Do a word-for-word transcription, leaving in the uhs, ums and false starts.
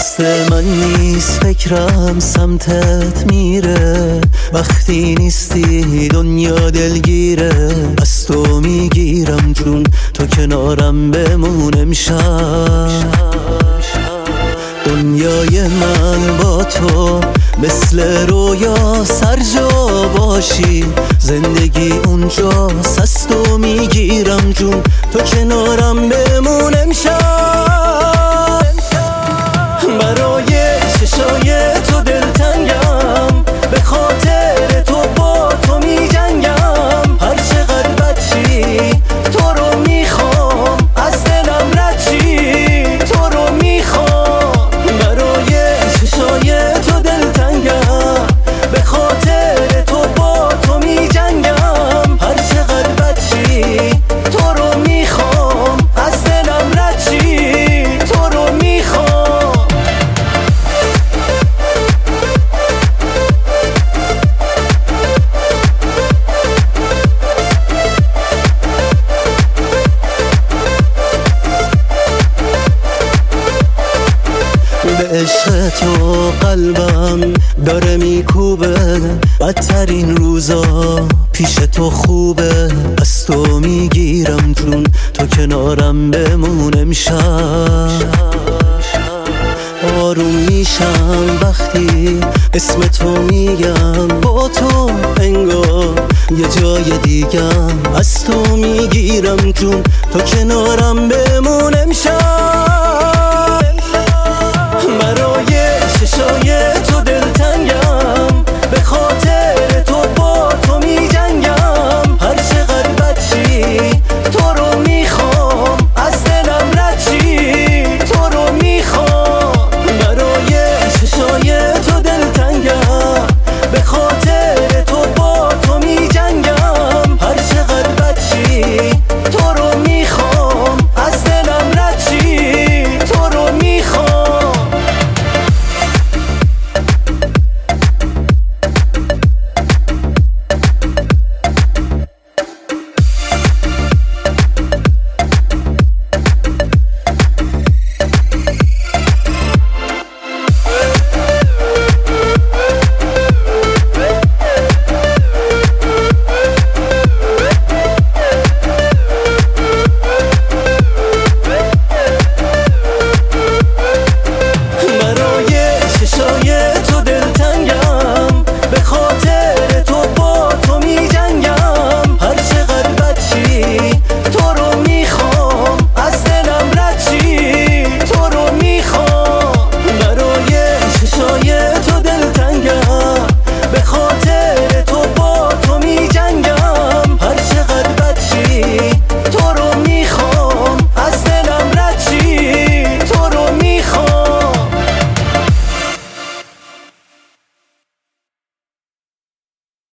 دست من نیست فکرم سمتت میره، وقتی نیستی دنیا دلگیره. از تو میگیرم جون تو کنارم بمون امشب. دنیای من با تو مثل رویا سر جا باشی، زندگی اونجاست از تو میگیرم جون تو کنارم بمون امشب. برای چشای تو دلتنگم، به خاطر تو با تو می جنگم. هر چقدر بد چی تو رو میخوام، از دلم رد چی تو رو میخوام. برای چشای تو دلتنگم، به خاطر تو با تو می جنگم. هر چقدر بد چی تو رو میخوام، از دلم رد چی تو رو میخوام. به عشق تو قلبم داره میکوبه، بدترین روزا پیش تو خوبه. از تو میگیرم جون تو کنارم بمون امشب. آروم میشم وقتی اسم تو میگم، با تو انگار یه جای دیگم. از تو میگیرم جون تو کنارم بمون امشب.